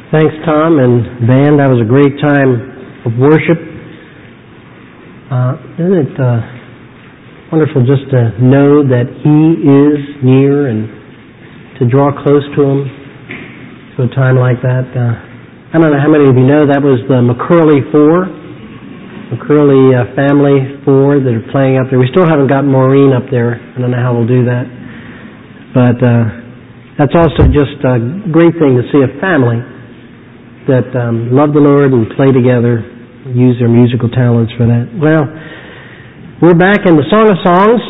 Thanks, Tom and band. That was a great time of worship. Isn't it wonderful just to know that He is near and to draw close to Him to a time like that? I don't know how many of you know that was the McCurley Four, McCurley family four that are playing up there. We still haven't got Maureen up there. I don't know how we'll do that. But that's also just a great thing to see a family that love the Lord and play together, use their musical talents for that. Well, we're back in the Song of Songs.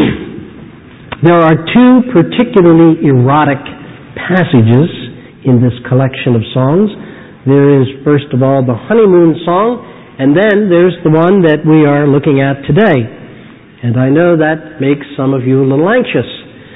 There are two particularly erotic passages in this collection of songs. There is, first of all, the honeymoon song, and then there's the one that we are looking at today. And I know that makes some of you a little anxious.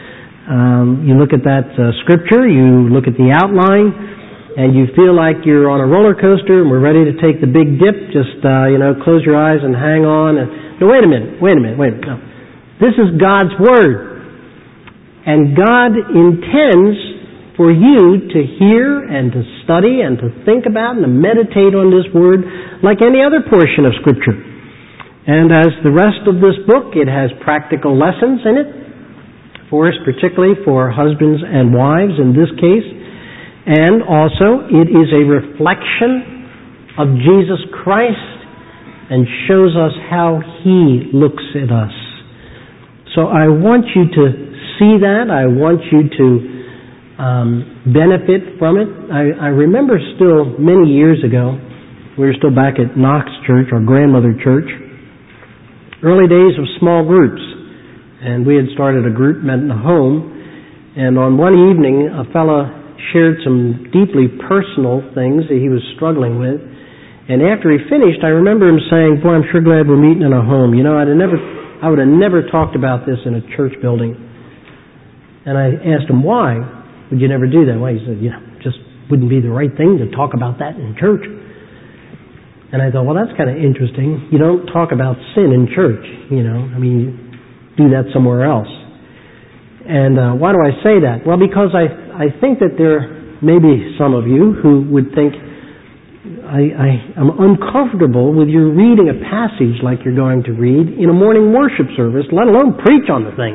You look at that scripture, you look at the outline, and you feel like you're on a roller coaster and we're ready to take the big dip. Just, close your eyes and hang on. No, wait a minute. No. This is God's Word. And God intends for you to hear and to study and to think about and to meditate on this Word like any other portion of Scripture. And as the rest of this book, it has practical lessons in it for us, particularly for husbands and wives in this case. And also, it is a reflection of Jesus Christ and shows us how He looks at us. So I want you to see that. I want you to benefit from it. I remember still many years ago, we were still back at Knox Church, our grandmother church, early days of small groups. And we had started a group, met in a home. And on one evening, a fellow shared some deeply personal things that he was struggling with. And after he finished, I remember him saying, "Boy, I'm sure glad we're meeting in a home. You know, I would have never talked about this in a church building." And I asked him, "Why would you never do that?" Well, he said, just wouldn't be the right thing to talk about that in church. And I thought, well, that's kind of interesting. You don't talk about sin in church, you do that somewhere else. And why do I say that? Well, because I think that there may be some of you who would think, I'm uncomfortable with you reading a passage like you're going to read in a morning worship service, let alone preach on the thing.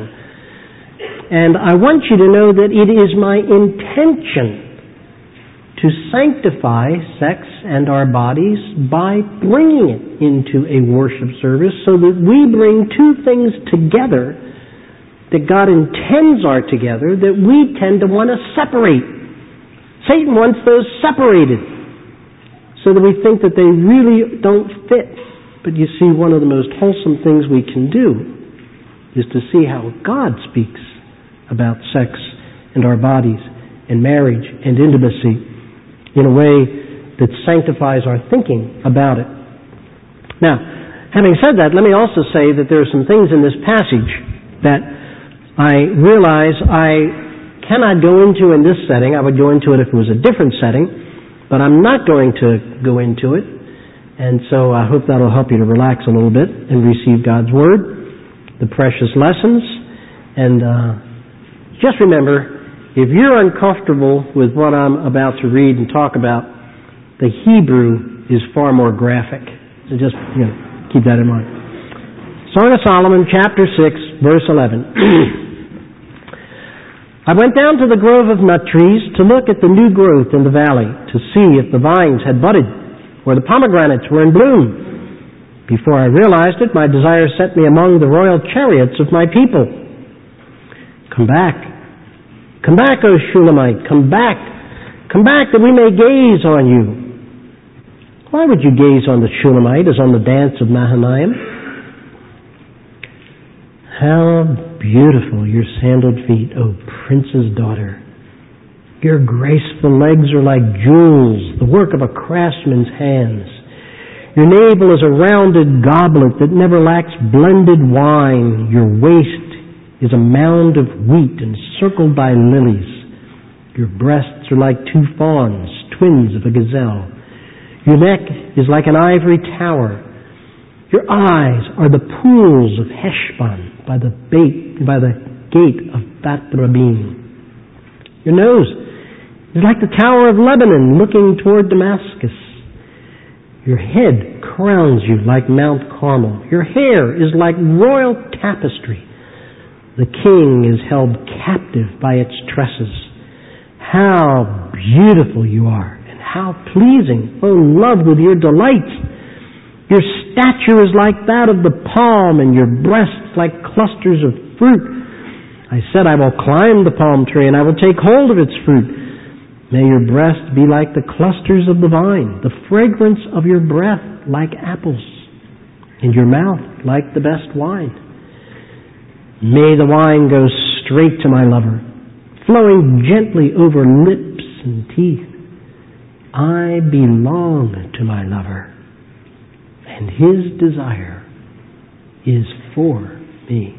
And I want you to know that it is my intention to sanctify sex and our bodies by bringing it into a worship service so that we bring two things together that God intends are together that we tend to want to separate. Satan wants those separated so that we think that they really don't fit. But you see, one of the most wholesome things we can do is to see how God speaks about sex and our bodies and marriage and intimacy in a way that sanctifies our thinking about it. Now, having said that, let me also say that there are some things in this passage that I realize I cannot go into in this setting. I would go into it if it was a different setting, but I'm not going to go into it. And so I hope that'll help you to relax a little bit and receive God's Word, the precious lessons. And just remember, if you're uncomfortable with what I'm about to read and talk about, the Hebrew is far more graphic. So just keep that in mind. Song of Solomon, chapter 6, verse 11. I went down to the grove of nut trees to look at the new growth in the valley, to see if the vines had budded, or the pomegranates were in bloom. Before I realized it, my desire set me among the royal chariots of my people. Come back, O Shulamite, come back that we may gaze on you. Why would you gaze on the Shulamite as on the dance of Mahanaim? How beautiful your sandaled feet, O prince's daughter. Your graceful legs are like jewels, the work of a craftsman's hands. Your navel is a rounded goblet that never lacks blended wine. Your waist is a mound of wheat encircled by lilies. Your breasts are like two fawns, twins of a gazelle. Your neck is like an ivory tower. Your eyes are the pools of Heshbon by the gate of Bat Rabim. Your nose is like the Tower of Lebanon looking toward Damascus. Your head crowns you like Mount Carmel. Your hair is like royal tapestry. The king is held captive by its tresses. How beautiful you are, and how pleasing, O loved with your delights. Your stature is like that of the palm, and your breasts like clusters of fruit. I said, I will climb the palm tree, and I will take hold of its fruit. May your breast be like the clusters of the vine, the fragrance of your breath like apples, and your mouth like the best wine. May the wine go straight to my lover, flowing gently over lips and teeth. I belong to my lover, and his desire is for me.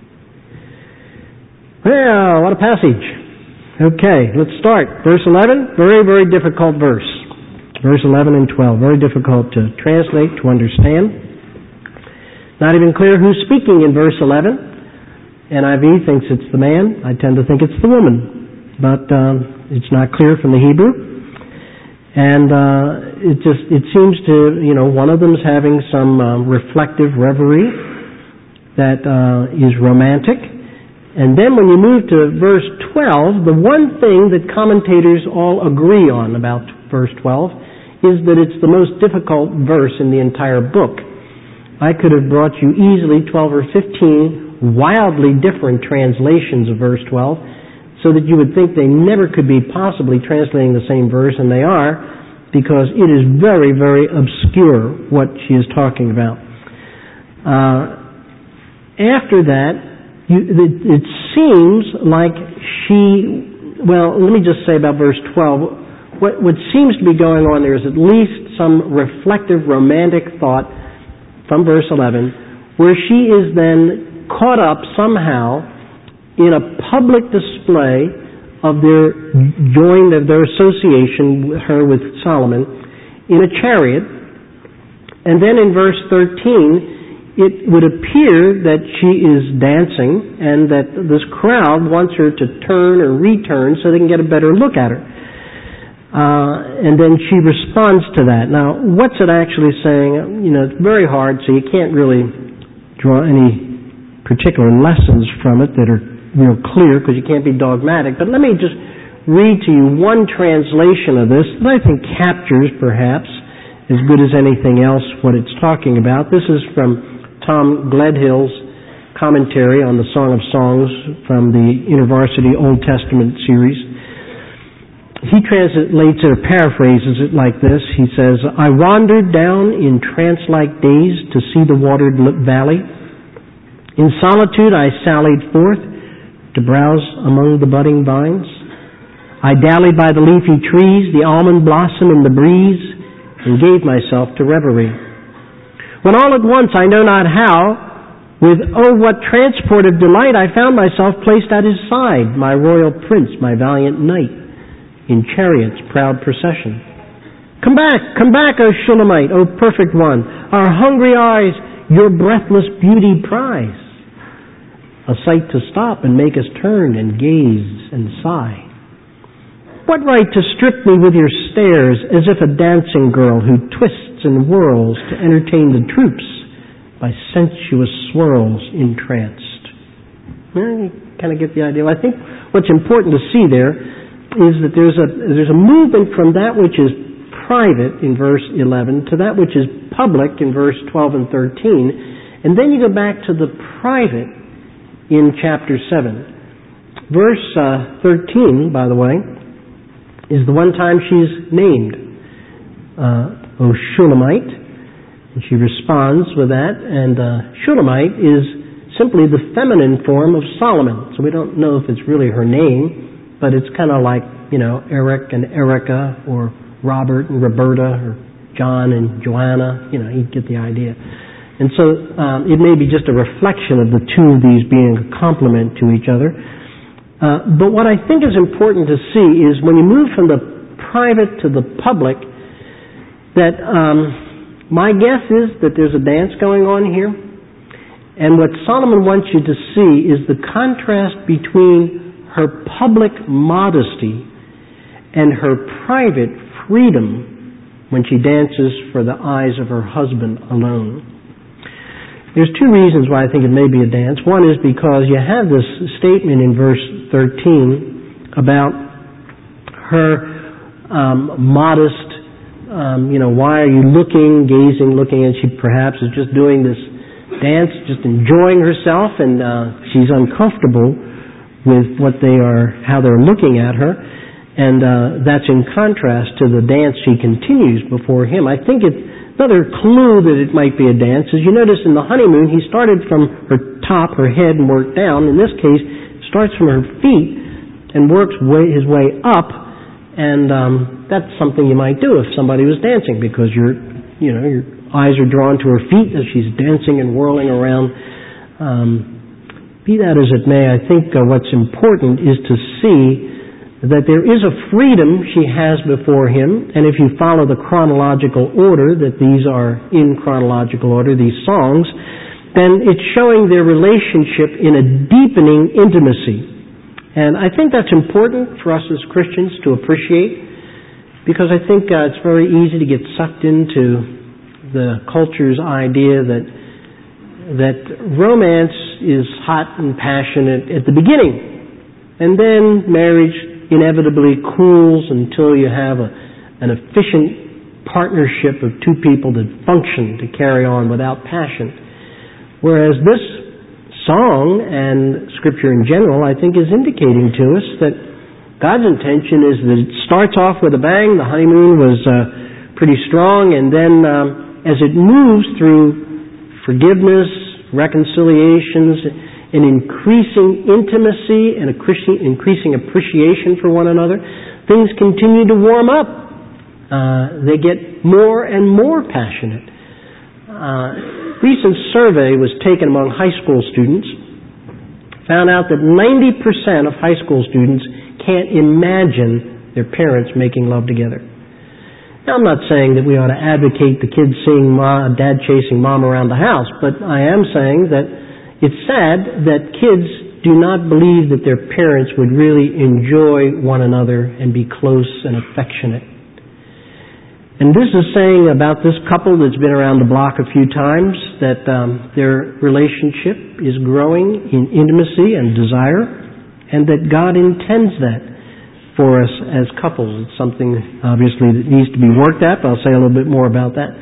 Well, what a passage. Okay, let's start. Verse 11, very, very difficult verse. Verse 11 and 12, very difficult to translate, to understand. Not even clear who's speaking in verse 11. NIV thinks it's the man. I tend to think it's the woman. But it's not clear from the Hebrew. And it seems to, one of them's having some reflective reverie that is romantic. And then when you move to verse 12, the one thing that commentators all agree on about verse 12 is that it's the most difficult verse in the entire book. I could have brought you easily 12 or 15 wildly different translations of verse 12 so that you would think they never could be possibly translating the same verse, and they are, because it is very, very obscure what she is talking about. After that, it seems like let me just say about verse 12, what seems to be going on there is at least some reflective, romantic thought from verse 11, where she is then caught up somehow in a public display of their association, her with Solomon, in a chariot. And then in verse 13, it would appear that she is dancing and that this crowd wants her to turn or return so they can get a better look at her. And then she responds to that. Now, what's it actually saying? It's very hard, so you can't really draw any particular lessons from it that are real clear because you can't be dogmatic. But let me just read to you one translation of this that I think captures, perhaps, as good as anything else, what it's talking about. This is from Tom Gledhill's commentary on the Song of Songs from the InterVarsity Old Testament series. He translates it or paraphrases it like this. He says, I wandered down in trance-like daze to see the watered valley. In solitude I sallied forth to browse among the budding vines. I dallied by the leafy trees, the almond blossom in the breeze, and gave myself to reverie. When all at once, I know not how, with what transport of delight, I found myself placed at his side, my royal prince, my valiant knight, in chariot's proud procession. Come back, O Shulamite, O perfect one, our hungry eyes, your breathless beauty prize. A sight to stop and make us turn and gaze and sigh. What right to strip me with your stares, as if a dancing girl who twists and whirls to entertain the troops by sensuous swirls entranced? You kind of get the idea. I think what's important to see there is that there's a movement from that which is private in verse 11 to that which is public in verse 12 and 13, and then you go back to the private in chapter 7. Verse 13, by the way, is the one time she's named O Shulamite, and she responds with that, and Shulamite is simply the feminine form of Solomon, so we don't know if it's really her name, but it's kind of like, Eric and Erica, or Robert and Roberta, or John and Joanna, you get the idea. And so it may be just a reflection of the two of these being a complement to each other. But what I think is important to see is when you move from the private to the public, that my guess is that there's a dance going on here. And what Solomon wants you to see is the contrast between her public modesty and her private freedom when she dances for the eyes of her husband alone. There's two reasons why I think it may be a dance. One is because you have this statement in verse 13 about her modest, why are you looking, gazing, looking, and she perhaps is just doing this dance, just enjoying herself, and she's uncomfortable with how they're looking at her, and that's in contrast to the dance she continues before him. I think it's another clue that it might be a dance. As you notice in the honeymoon, he started from her top, her head, and worked down. In this case, it starts from her feet and works his way up, and that's something you might do if somebody was dancing, because your eyes are drawn to her feet as she's dancing and whirling around. Be that as it may, I think what's important is to see that there is a freedom she has before him, and if you follow the chronological order, that these are in chronological order, these songs, then it's showing their relationship in a deepening intimacy. And I think that's important for us as Christians to appreciate, because I think it's very easy to get sucked into the culture's idea that romance is hot and passionate at the beginning, and then marriage inevitably cools until you have an efficient partnership of two people that function to carry on without passion. Whereas this song and Scripture in general, I think, is indicating to us that God's intention is that it starts off with a bang. The honeymoon was pretty strong, and then as it moves through forgiveness, reconciliations, an increasing intimacy and increasing appreciation for one another, things continue to warm up. They get more and more passionate. A recent survey was taken among high school students, found out that 90% of high school students can't imagine their parents making love together. Now, I'm not saying that we ought to advocate the kids seeing dad chasing mom around the house, but I am saying that it's sad that kids do not believe that their parents would really enjoy one another and be close and affectionate. And this is saying about this couple that's been around the block a few times that their relationship is growing in intimacy and desire, and that God intends that for us as couples. It's something, obviously, that needs to be worked at, but I'll say a little bit more about that.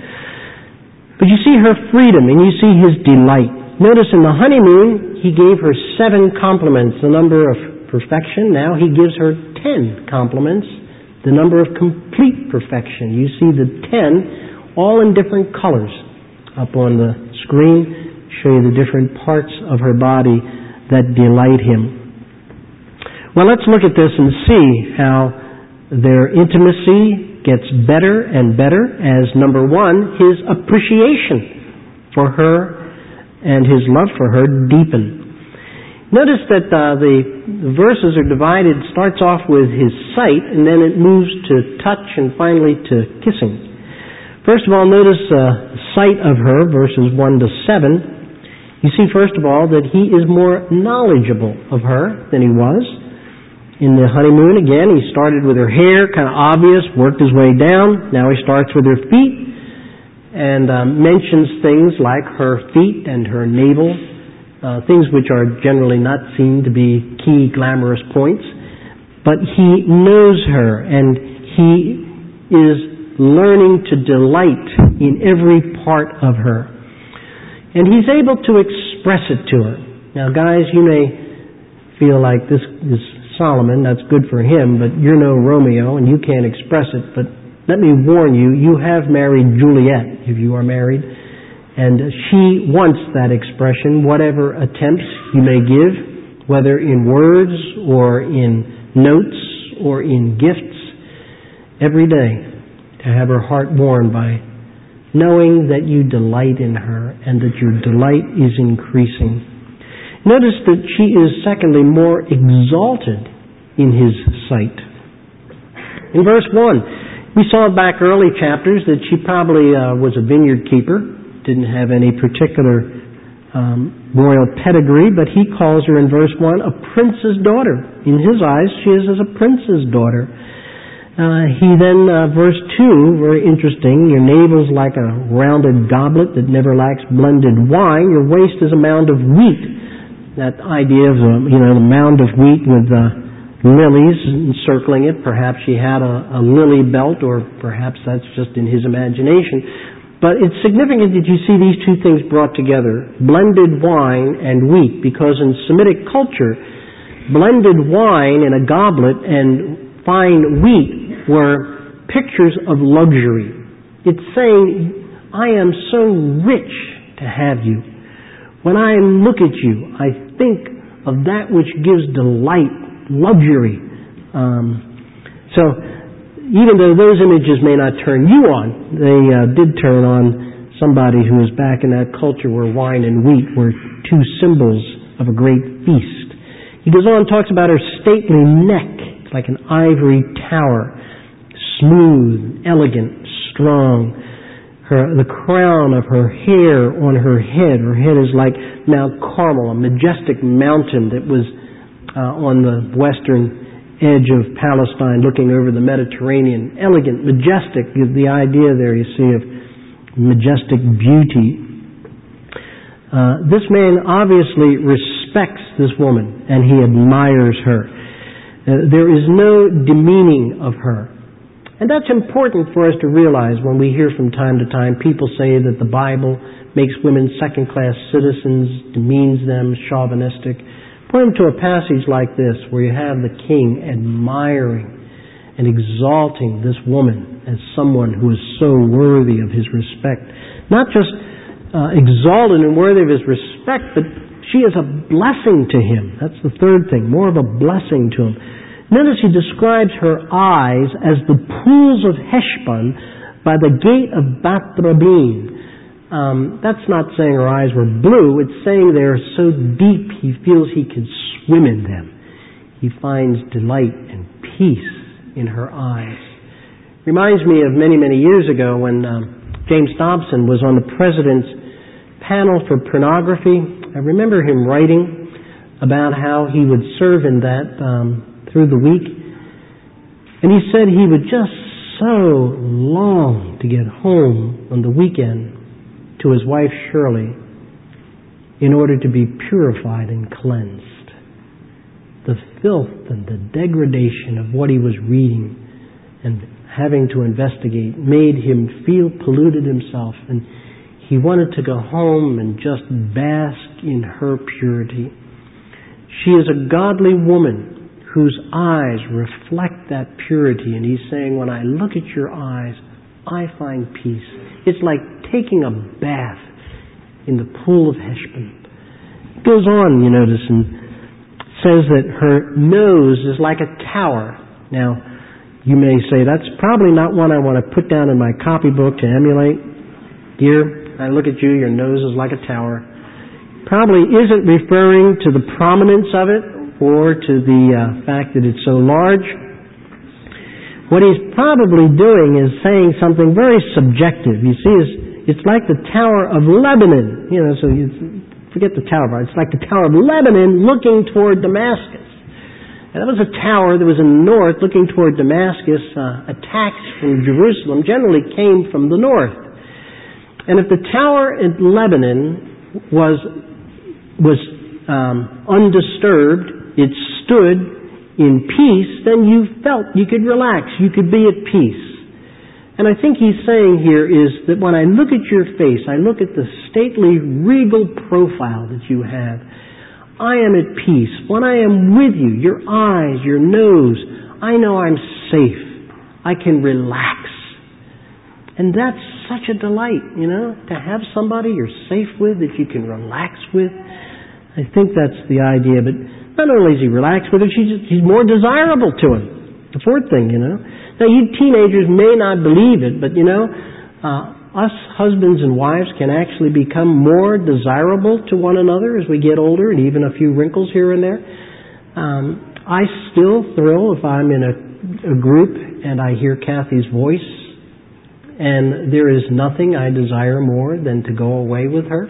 But you see her freedom, and you see his delight. Notice in the honeymoon, he gave her 7 compliments, the number of perfection. Now he gives her 10 compliments, the number of complete perfection. You see the 10 all in different colors up on the screen, show you the different parts of her body that delight him. Well, let's look at this and see how their intimacy gets better and better as, number 1, his appreciation for her and his love for her deepen. Notice that the verses are divided. It starts off with his sight, and then it moves to touch, and finally to kissing. First of all, notice the sight of her, verses 1 to 7. You see, first of all, that he is more knowledgeable of her than he was. In the honeymoon, again, he started with her hair, kind of obvious, worked his way down. Now he starts with her feet, and mentions things like her feet and her navel, things which are generally not seen to be key glamorous points. But he knows her, and he is learning to delight in every part of her. And he's able to express it to her. Now, guys, you may feel like this is Solomon, that's good for him, but you're no Romeo, and you can't express it. But let me warn you, you have married Juliet, if you are married, and she wants that expression, whatever attempts you may give, whether in words or in notes or in gifts, every day, to have her heart warmed by knowing that you delight in her and that your delight is increasing. Notice that she is, secondly, more exalted in his sight. In verse 1, we saw back early chapters that she probably was a vineyard keeper, didn't have any particular royal pedigree, but he calls her in verse 1 a prince's daughter. In his eyes, she is as a prince's daughter. He then, verse 2, very interesting, your navel's like a rounded goblet that never lacks blended wine. Your waist is a mound of wheat. That idea of, the mound of wheat with lilies encircling it. Perhaps she had a lily belt, or perhaps that's just in his imagination. But it's significant that you see these two things brought together, blended wine and wheat, because in Semitic culture, blended wine in a goblet and fine wheat were pictures of luxury. It's saying, I am so rich to have you. When I look at you, I think of that which gives delight, luxury. So even though those images may not turn you on, they did turn on somebody who was back in that culture where wine and wheat were two symbols of a great feast. He goes on and talks about her stately neck, like an ivory tower, smooth, elegant, strong. The crown of her hair on her head is like Mount Carmel, a majestic mountain that was on the western edge of Palestine looking over the Mediterranean. Elegant, majestic, the idea there you see of majestic beauty. This man obviously respects this woman and he admires her. There is no demeaning of her. And that's important for us to realize when we hear from time to time people say that the Bible makes women second-class citizens, demeans them, chauvinistic. Point them to a passage like this where you have the king admiring and exalting this woman as someone who is so worthy of his respect. Not just exalted and worthy of his respect, but she is a blessing to him. That's the third thing, more of a blessing to him. Notice he describes her eyes as the pools of Heshbon by the gate of Bath-rabbim. That's not saying her eyes were blue. It's saying they are so deep he feels he could swim in them. He finds delight and peace in her eyes. Reminds me of many, many years ago when James Dobson was on the president's panel for pornography. I remember him writing about how he would serve in that through the week. And he said he would just so long to get home on the weekend to his wife Shirley in order to be purified and cleansed. The filth and the degradation of what he was reading and having to investigate made him feel polluted himself, and he wanted to go home and just bask in her purity. She is a godly woman whose eyes reflect that purity. And he's saying, when I look at your eyes, I find peace. It's like taking a bath in the pool of Heshbon. It goes on, you notice, and says that her nose is like a tower. Now, you may say, that's probably not one I want to put down in my copybook to emulate. Dear, I look at you, your nose is like a tower. Probably isn't referring to the prominence of it, or to the fact that it's so large. What he's probably doing is saying something very subjective. You see, it's like the Tower of Lebanon. So you forget the Tower of It's like the Tower of Lebanon looking toward Damascus. And that was a tower that was in the north looking toward Damascus. Attacks from Jerusalem generally came from the north. And if the tower in Lebanon was undisturbed, it stood in peace, then you felt you could relax, you could be at peace. And I think he's saying here is that when I look at your face, I look at the stately, regal profile that you have, I am at peace. When I am with you, your eyes, your nose, I know I'm safe. I can relax. And that's such a delight, to have somebody you're safe with, that you can relax with. I think that's the idea, but not only is he relaxed with her, she's more desirable to him. The fourth thing, Now, you teenagers may not believe it, but, us husbands and wives can actually become more desirable to one another as we get older, and even a few wrinkles here and there. I still thrill if I'm in a group and I hear Kathy's voice, and there is nothing I desire more than to go away with her.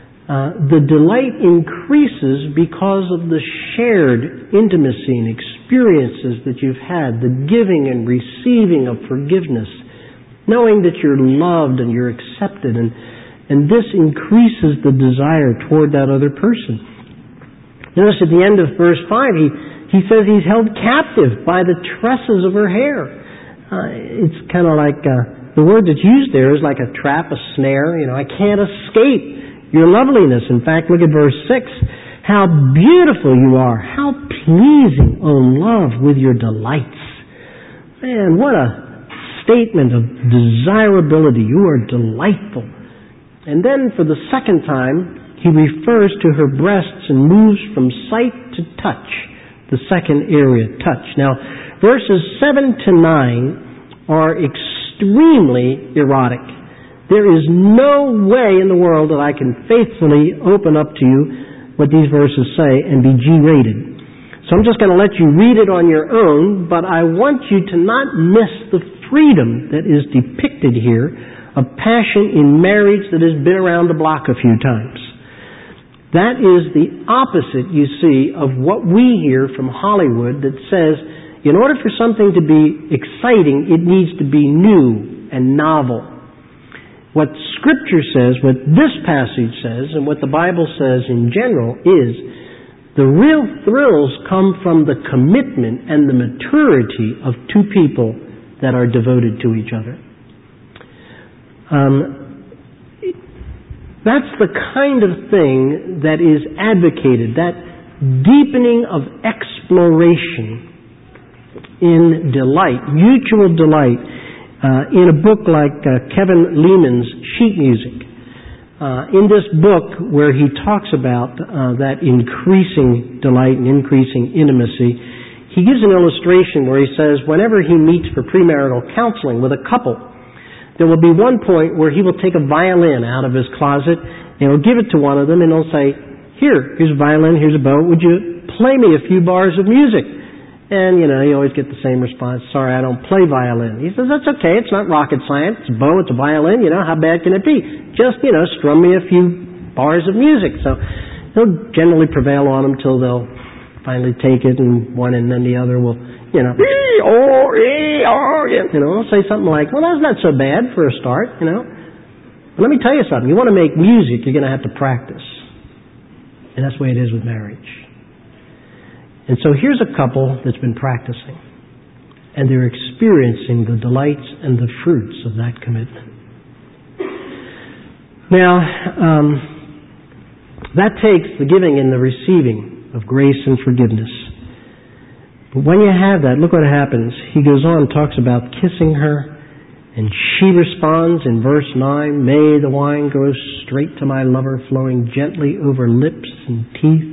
The delight increases because of the shared intimacy and experience experiences that you've had, the giving and receiving of forgiveness, knowing that you're loved and you're accepted, and this increases the desire toward that other person. Notice at the end of verse 5, he says he's held captive by the tresses of her hair. It's kind of like, the word that's used there is like a trap, a snare. I can't escape your loveliness. In fact, look at verse 6. How beautiful you are. How pleasing, O love, with your delights. Man, what a statement of desirability. You are delightful. And then for the second time, he refers to her breasts and moves from sight to touch, the second area, touch. Now, verses 7 to 9 are extremely erotic. There is no way in the world that I can faithfully open up to you what these verses say and be G-rated. So I'm just going to let you read it on your own, but I want you to not miss the freedom that is depicted here of passion in marriage that has been around the block a few times. That is the opposite, you see, of what we hear from Hollywood that says, in order for something to be exciting, it needs to be new and novel. What Scripture says, what this passage says, and what the Bible says in general is, the real thrills come from the commitment and the maturity of two people that are devoted to each other. That's the kind of thing that is advocated, that deepening of exploration in delight, mutual delight, in a book like Kevin Leeman's Sheet Music. In this book where he talks about that increasing delight and increasing intimacy, he gives an illustration where he says whenever he meets for premarital counseling with a couple, there will be one point where he will take a violin out of his closet and he'll give it to one of them and he'll say, here's a violin, here's a bow, would you play me a few bars of music? And, you always get the same response, sorry, I don't play violin. He says, that's okay, it's not rocket science, it's a bow, it's a violin, how bad can it be? Just, strum me a few bars of music. So he'll generally prevail on them till they'll finally take it and one and then the other will, I'll say something like, well, that's not so bad for a start, But let me tell you something. You want to make music, you're going to have to practice. And that's the way it is with marriage. And so here's a couple that's been practicing. And they're experiencing the delights and the fruits of that commitment. Now, that takes the giving and the receiving of grace and forgiveness. But when you have that, look what happens. He goes on and talks about kissing her, and she responds in verse 9, may the wine go straight to my lover, flowing gently over lips and teeth.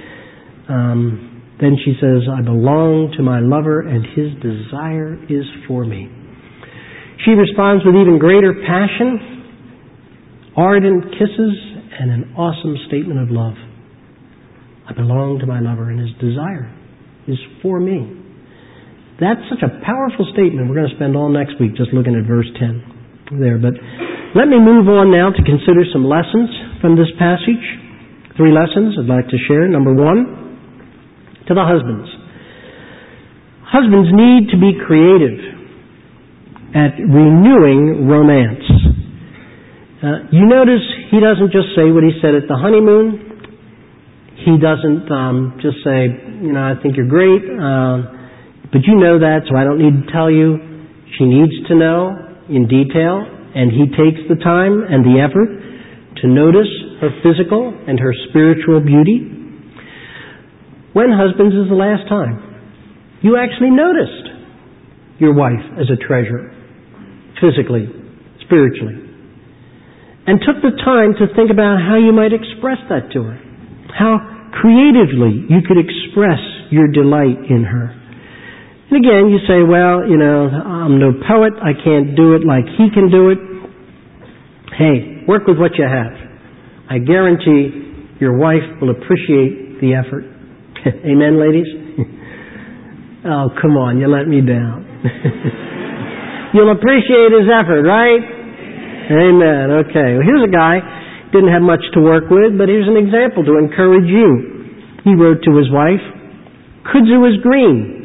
Then she says, I belong to my lover, and his desire is for me. She responds with even greater passion, ardent kisses, and an awesome statement of love. I belong to my lover, and his desire is for me. That's such a powerful statement. We're going to spend all next week just looking at verse 10 there. But let me move on now to consider some lessons from this passage. 3 lessons I'd like to share. Number 1, to the husbands. Husbands need to be creative at renewing romance. You notice he doesn't just say what he said at the honeymoon. He doesn't just say, I think you're great, but you know that, so I don't need to tell you. She needs to know in detail, and he takes the time and the effort to notice her physical and her spiritual beauty. When, husbands, is the last time you actually noticed your wife as a treasure, physically, spiritually, and took the time to think about how you might express that to her? How creatively you could express your delight in her. And again, you say, well, I'm no poet. I can't do it like he can do it. Hey, work with what you have. I guarantee your wife will appreciate the effort. Amen, ladies? Oh, come on, you let me down. You'll appreciate his effort, right? Amen. Okay. Well, here's a guy, didn't have much to work with, but here's an example to encourage you. He wrote to his wife, kudzu is green.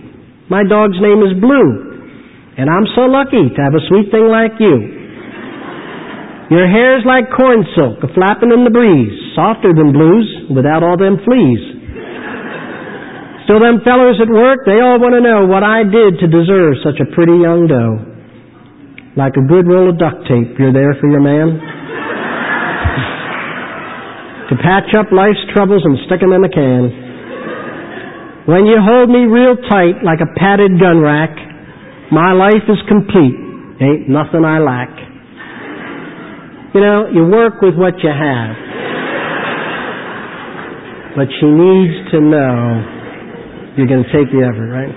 My dog's name is Blue, and I'm so lucky to have a sweet thing like you. Your hair's like corn silk, a-flapping in the breeze, softer than Blue's, without all them fleas. Still, them fellers at work, they all want to know what I did to deserve such a pretty young doe. Like a good roll of duct tape, you're there for your man. To patch up life's troubles and stick 'em in a can. When you hold me real tight like a padded gun rack, my life is complete. Ain't nothing I lack. You know, you work with what you have. But she needs to know you're going to take the effort, right?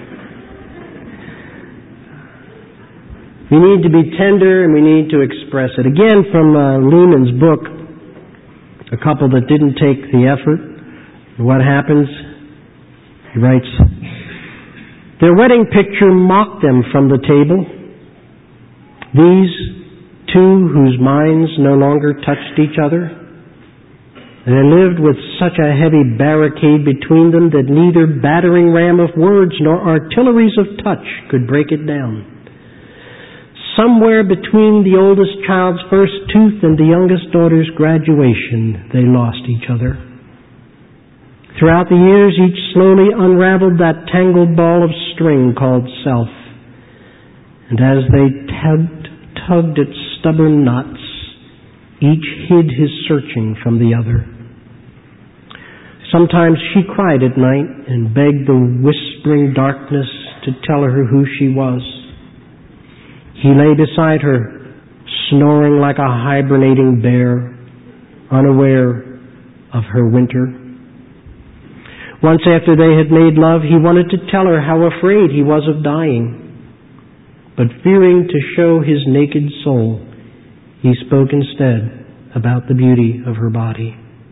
We need to be tender and we need to express it. Again, from Lehman's book, A Couple That Didn't Take the Effort. What happens? He writes, their wedding picture mocked them from the table. These two whose minds no longer touched each other. They lived with such a heavy barricade between them that neither battering ram of words nor artilleries of touch could break it down. Somewhere between the oldest child's first tooth and the youngest daughter's graduation, they lost each other. Throughout the years, each slowly unraveled that tangled ball of string called self. And as they tugged at stubborn knots, each hid his searching from the other. Sometimes she cried at night and begged the whispering darkness to tell her who she was. He lay beside her, snoring like a hibernating bear, unaware of her winter. Once after they had made love, he wanted to tell her how afraid he was of dying. But fearing to show his naked soul, he spoke instead about the beauty of her body.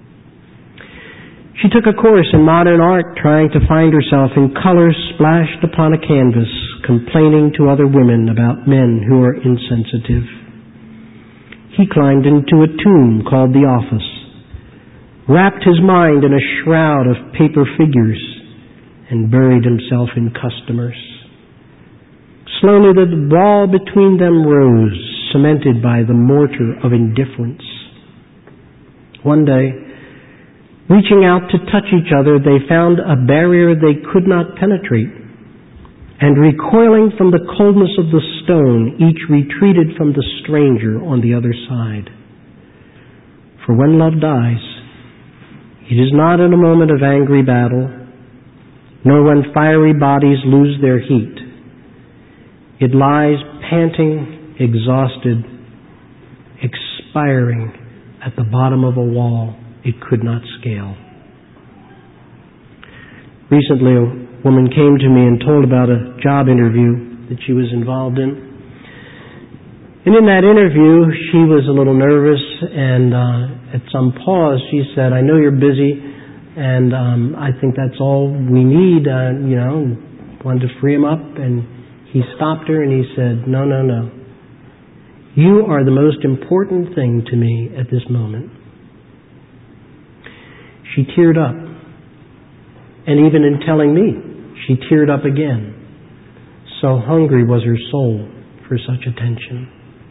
She took a course in modern art, trying to find herself in colors splashed upon a canvas, complaining to other women about men who are insensitive. He climbed into a tomb called the office, wrapped his mind in a shroud of paper figures, and buried himself in customers. Slowly the wall between them rose, cemented by the mortar of indifference. One day, reaching out to touch each other, they found a barrier they could not penetrate, and recoiling from the coldness of the stone, each retreated from the stranger on the other side. For when love dies, it is not in a moment of angry battle, nor when fiery bodies lose their heat. It lies panting, exhausted, expiring at the bottom of a wall it could not scale. Recently, a woman came to me and told about a job interview that she was involved in. And in that interview, she was a little nervous, and at some pause, she said, I know you're busy, and I think that's all we need, wanted to free him up, and he stopped her and he said, no. You are the most important thing to me at this moment. She teared up. And even in telling me, she teared up again. So hungry was her soul for such attention.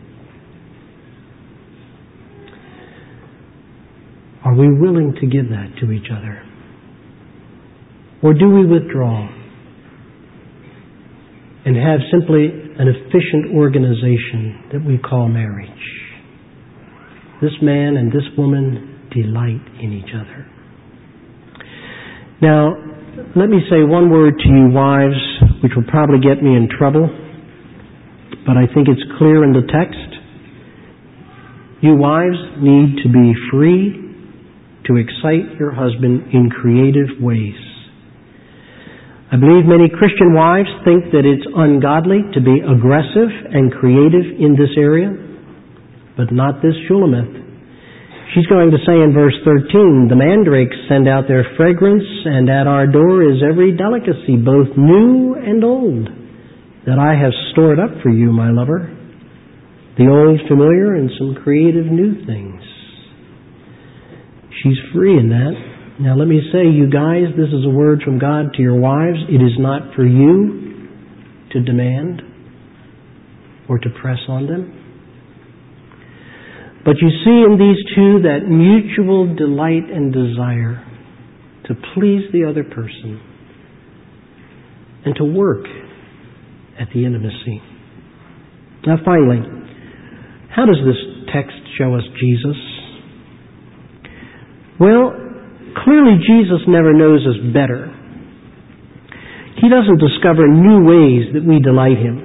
Are we willing to give that to each other? Or do we withdraw and have simply an efficient organization that we call marriage? This man and this woman delight in each other. Now, let me say one word to you wives, which will probably get me in trouble, but I think it's clear in the text. You wives need to be free to excite your husband in creative ways. I believe many Christian wives think that it's ungodly to be aggressive and creative in this area, but not this Shulamith. She's going to say in verse 13, the mandrakes send out their fragrance, and at our door is every delicacy, both new and old, that I have stored up for you, my lover. The old familiar and some creative new things. She's free in that. Now let me say, you guys, this is a word from God to your wives. It is not for you. to demand or to press on them. But you see in these two that mutual delight and desire to please the other person and to work at the intimacy. Now finally, how does this text show us Jesus? Well, clearly Jesus never knows us better. He doesn't discover new ways that we delight Him.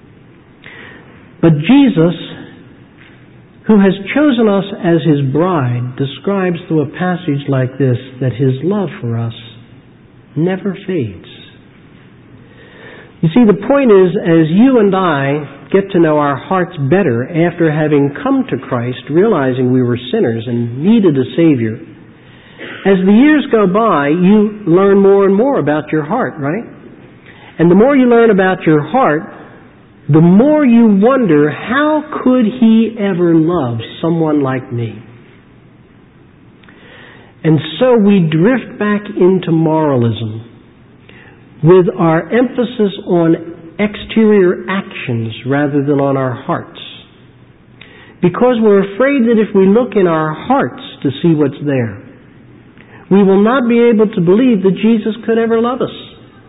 But Jesus, who has chosen us as His bride, describes through a passage like this that His love for us never fades. You see, the point is, as you and I get to know our hearts better after having come to Christ, realizing we were sinners and needed a Savior, as the years go by, you learn more and more about your heart, right? And the more you learn about your heart, the more you wonder, how could He ever love someone like me? And so we drift back into moralism with our emphasis on exterior actions rather than on our hearts. Because we're afraid that if we look in our hearts to see what's there, we will not be able to believe that Jesus could ever love us.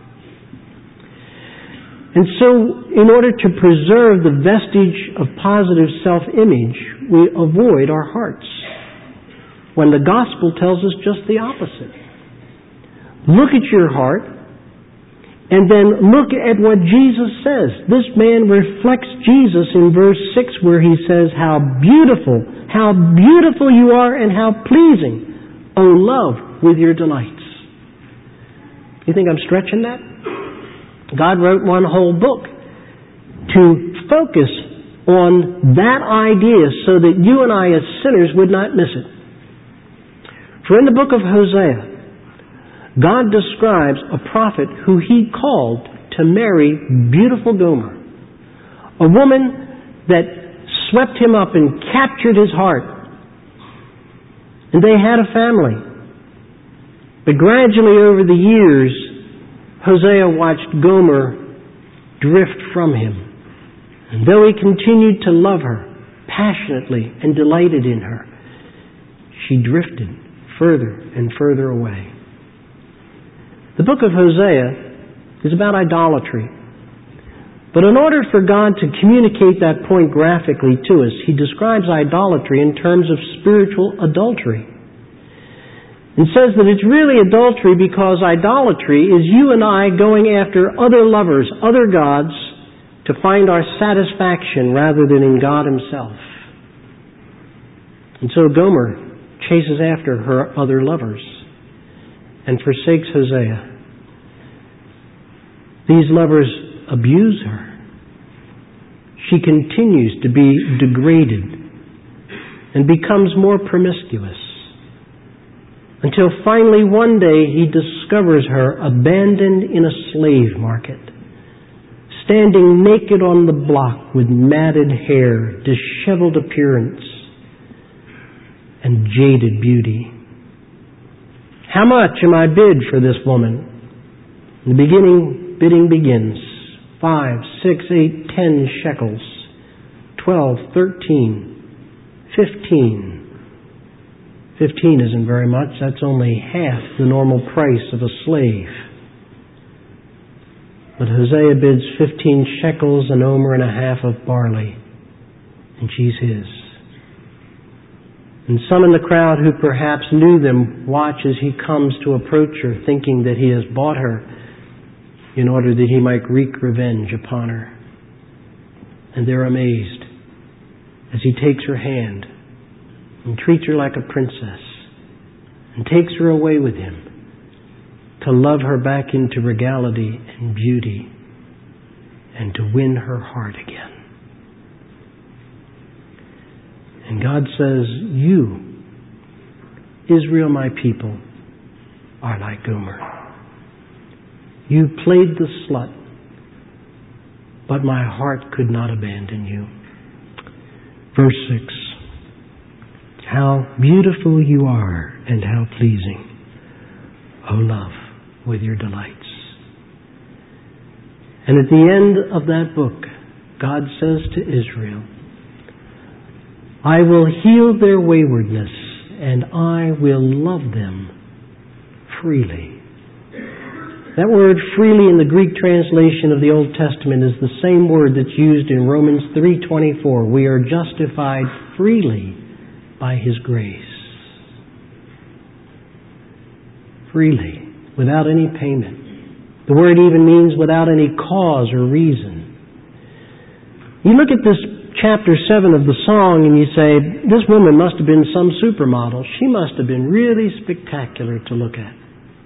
And so, in order to preserve the vestige of positive self-image, we avoid our hearts, when the gospel tells us just the opposite. Look at your heart, and then look at what Jesus says. This man reflects Jesus in verse 6, where he says, how beautiful you are, and how pleasing, O love, with your delights. You think I'm stretching that? God wrote one whole book to focus on that idea so that you and I as sinners would not miss it. For in the book of Hosea, God describes a prophet who He called to marry beautiful Gomer, a woman that swept him up and captured his heart. And they had a family. But gradually over the years, Hosea watched Gomer drift from him. And though he continued to love her passionately and delighted in her, she drifted further and further away. The book of Hosea is about idolatry. But in order for God to communicate that point graphically to us, He describes idolatry in terms of spiritual adultery. And says that it's really adultery because idolatry is you and I going after other lovers, other gods, to find our satisfaction rather than in God Himself. And so Gomer chases after her other lovers and forsakes Hosea. These lovers abuse her. She continues to be degraded and becomes more promiscuous. Until finally one day he discovers her abandoned in a slave market, standing naked on the block with matted hair, disheveled appearance, and jaded beauty. How much am I bid for this woman? The bidding begins. 5, 6, 8, 10 shekels. 12, 13, 15. 15 isn't very much. That's only half the normal price of a slave. But Hosea bids 15 shekels, an omer and a half of barley, and she's his. And some in the crowd who perhaps knew them watch as he comes to approach her, thinking that he has bought her in order that he might wreak revenge upon her. And they're amazed as he takes her hand and treats her like a princess and takes her away with him to love her back into regality and beauty and to win her heart again. And God says, you, Israel, my people, are like Gomer. You played the slut, but my heart could not abandon you. Verse 6. How beautiful you are and how pleasing, O love, with your delights. And at the end of that book, God says to Israel, I will heal their waywardness, and I will love them freely. That word freely in the Greek translation of the Old Testament is the same word that's used in Romans 3:24. We are justified freely by His grace. Freely, without any payment. The word even means without any cause or reason. You look at this chapter 7 of the song and you say, this woman must have been some supermodel. She must have been really spectacular to look at.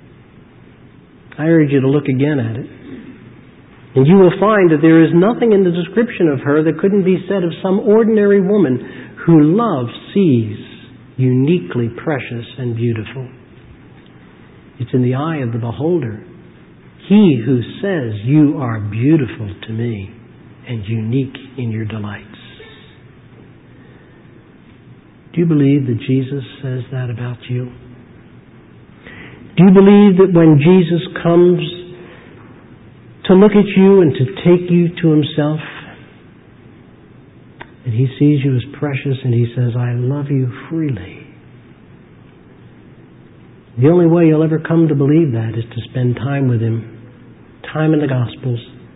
I urge you to look again at it. And you will find that there is nothing in the description of her that couldn't be said of some ordinary woman who love sees uniquely precious and beautiful. It's in the eye of the beholder. He who says, you are beautiful to me and unique in your delights. Do you believe that Jesus says that about you? Do you believe that when Jesus comes to look at you and to take you to Himself, that He sees you as precious and He says, I love you freely? The only way you'll ever come to believe that is to spend time with Him, time in the Gospels,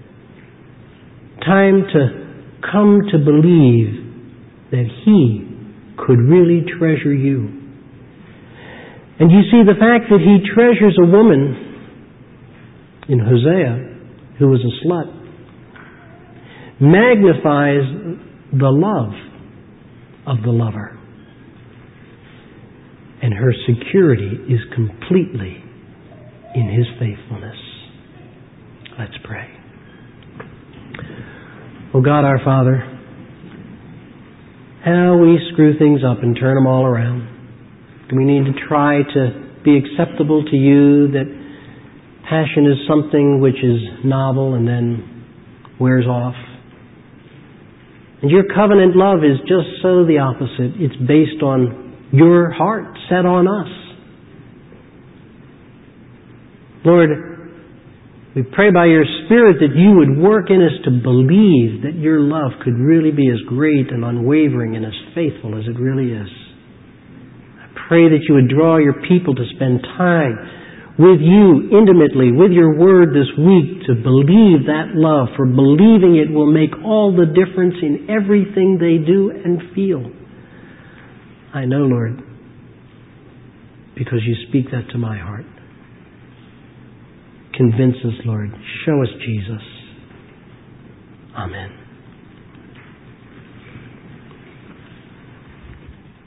time to come to believe that He could really treasure you. And you see, the fact that He treasures a woman in Hosea, who was a slut, magnifies the love of the lover. And her security is completely in His faithfulness. Let's pray. Oh God, our Father, how we screw things up and turn them all around. We need to try to be acceptable to You, that passion is something which is novel and then wears off. And Your covenant love is just so the opposite. It's based on Your heart set on us. Lord, we pray by Your Spirit that You would work in us to believe that Your love could really be as great and unwavering and as faithful as it really is. I pray that You would draw Your people to spend time with You intimately, with Your Word this week, to believe that love, for believing it will make all the difference in everything they do and feel. I know, Lord, because You speak that to my heart. Convince us, Lord. Show us Jesus. Amen.